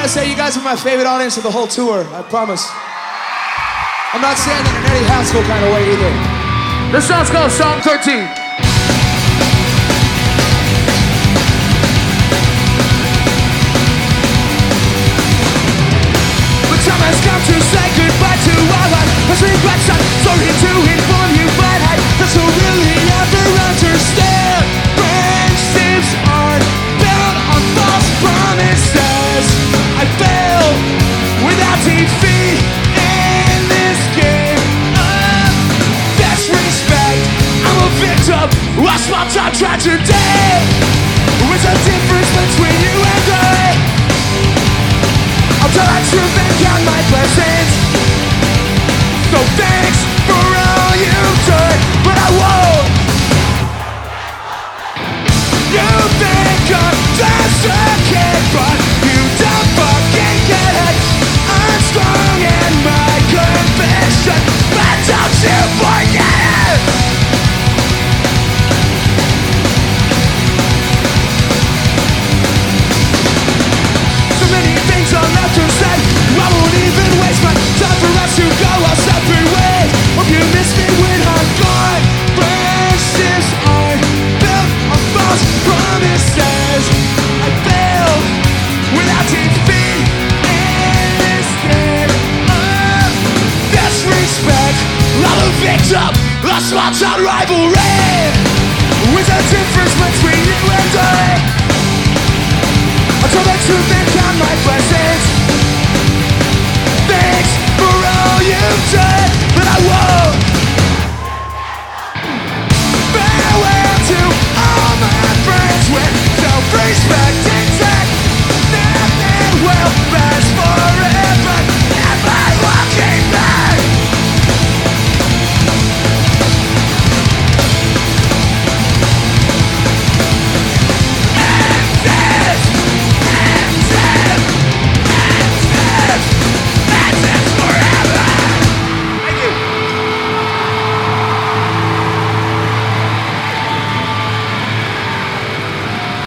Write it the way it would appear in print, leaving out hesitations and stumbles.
gotta say, you guys are my favorite audience of the whole tour, I promise. I'm not saying that in any Haskell kind of way either. This song's called Song 13. The time has come to say goodbye to our life. As regrets, I'm sorry to inform you, but I just don't really ever understand. Friendships aren't built on false promises. I fail without defeat in this game of disrespect. I'm a victim of small-time tragedy. There's a difference between you and I. I'll tell that truth and count my blessings. So thanks for all you've done, but I won't. You think I'm just a kid, but you don't fucking get it. I'm strong in my conviction, but don't you forget it. So many things are left to say. I won't even waste my time for us to go our separate ways. Hope you miss me when I'm gone. Friendships aren't built on false promises. I failed without defeat in this game of disrespect. I'm a victim of small-town rivalry. With a difference between you and I. I'll tell the truth and count my blessings. Thanks for all you've done, but I won't. Farewell to all my friends with self-respect intact. Nothing will pass